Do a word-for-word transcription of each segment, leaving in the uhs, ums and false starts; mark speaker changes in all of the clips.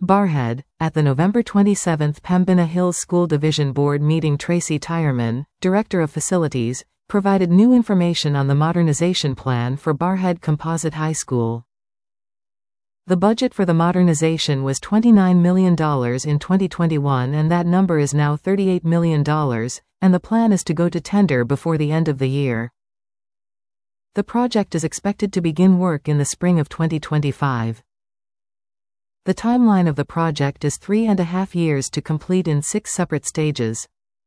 Speaker 1: Barrhead. At the November twenty-seventh Pembina Hills School Division Board meeting, Tracy Tyerman, Director of Facilities, provided new information on the modernization plan for Barrhead Composite High School. The budget for the modernization was twenty-nine million dollars in twenty twenty-one, and that number is now thirty-eight million dollars, and the plan is to go to tender before the end of the year. The project is expected to begin work in the spring of twenty twenty-five. The timeline of the project is three and a half years to complete in six separate stages.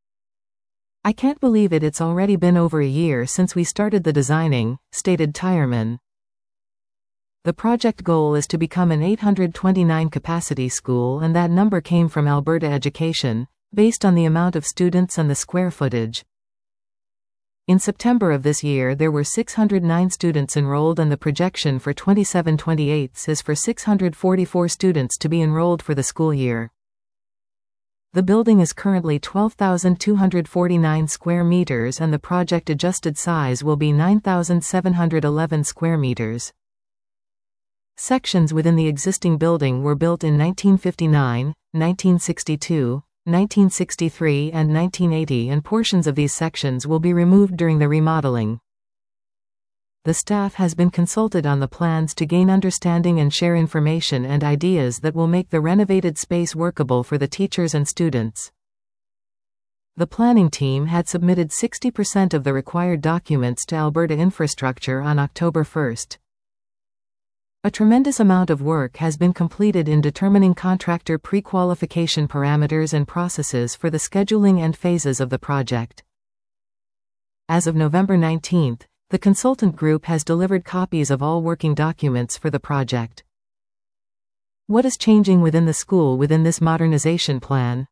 Speaker 1: "I can't believe it, it's already been over a year since we started the designing," stated Tyerman. The project goal is to become an eight hundred twenty-nine capacity school, and that number came from Alberta Education, based on the amount of students and the square footage. In September of this year there were six hundred nine students enrolled, and the projection for twenty-seven twenty-eight is for six hundred forty-four students to be enrolled for the school year. The building is currently twelve thousand two hundred forty-nine square meters, and the project adjusted size will be nine thousand seven hundred eleven square meters. Sections within the existing building were built in nineteen fifty-nine, nineteen sixty-two, nineteen sixty-three and nineteen eighty, and portions of these sections will be removed during the remodeling. The staff has been consulted on the plans to gain understanding and share information and ideas that will make the renovated space workable for the teachers and students. The planning team had submitted sixty percent of the required documents to Alberta Infrastructure on October first. A tremendous amount of work has been completed in determining contractor pre-qualification parameters and processes for the scheduling and phases of the project. As of November nineteenth, the consultant group has delivered copies of all working documents for the project. What is changing within the school within this modernization plan?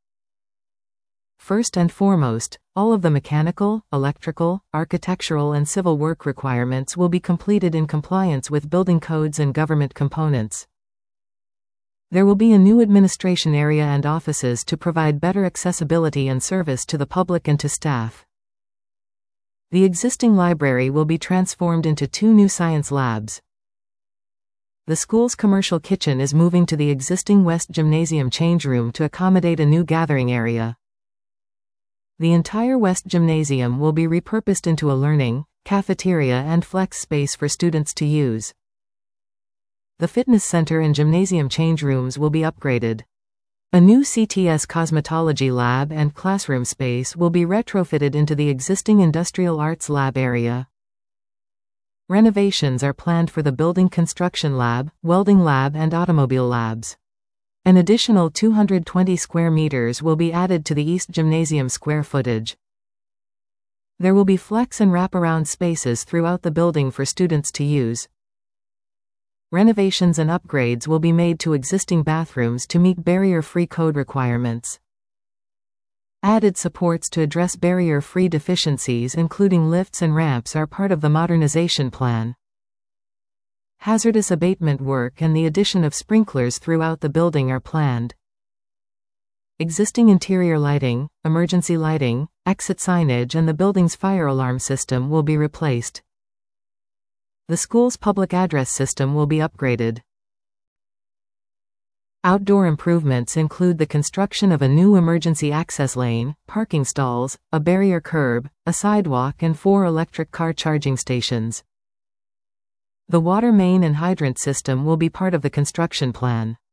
Speaker 1: First and foremost, all of the mechanical, electrical, architectural and civil work requirements will be completed in compliance with building codes and government components. There will be a new administration area and offices to provide better accessibility and service to the public and to staff. The existing library will be transformed into two new science labs. The school's commercial kitchen is moving to the existing West Gymnasium change room to accommodate a new gathering area. The entire West Gymnasium will be repurposed into a learning, cafeteria and flex space for students to use. The fitness center and gymnasium change rooms will be upgraded. A new C T S cosmetology lab and classroom space will be retrofitted into the existing industrial arts lab area. Renovations are planned for the building construction lab, welding lab and automobile labs. An additional two hundred twenty square meters will be added to the East Gymnasium square footage. There will be flex and wraparound spaces throughout the building for students to use. Renovations and upgrades will be made to existing bathrooms to meet barrier-free code requirements. Added supports to address barrier-free deficiencies, including lifts and ramps, are part of the modernization plan. Hazardous abatement work and the addition of sprinklers throughout the building are planned. Existing interior lighting, emergency lighting, exit signage and the building's fire alarm system will be replaced. The school's public address system will be upgraded. Outdoor improvements include the construction of a new emergency access lane, parking stalls, a barrier curb, a sidewalk and four electric car charging stations. The water main and hydrant system will be part of the construction plan.